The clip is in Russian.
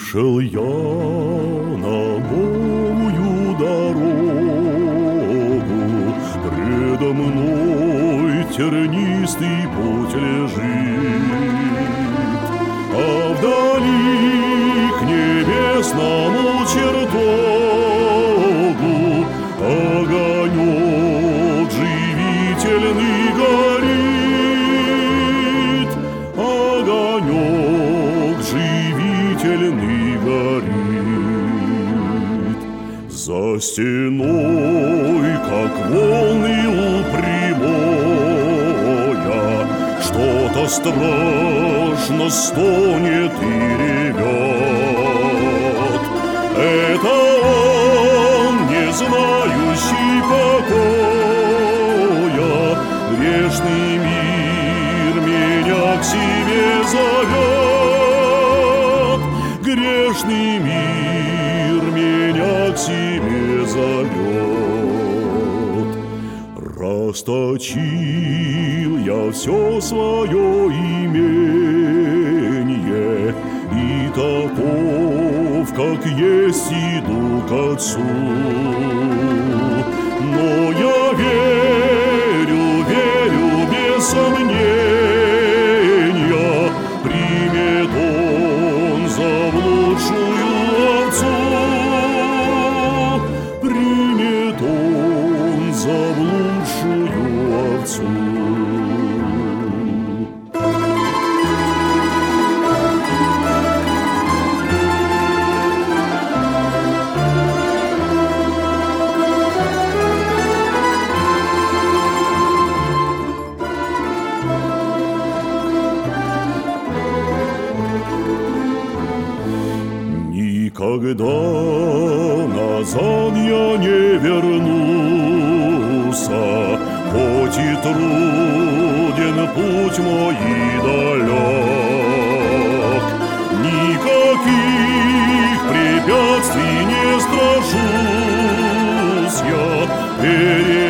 Вышел я на новую дорогу, предо мной тернистый путь лежит, а вдали к небесному чертогу огонек живительный горит, огонек живительный горит. За стеной, как волны у прибоя, что-то страшно стонет и ревет. Это он, не знающий покоя, грешный мир меня к себе зовет. Грешный мир меня к себе зовет. Расточил я все свое имение, и таков, как есть, иду к Отцу. Но я верю, верю без сомнения, примет Он заблудшую овцу, примет Он заблудшую овцу. Никогда назад я не вернуся, хоть и труден путь мой и далек. Никаких препятствий не страшусь я,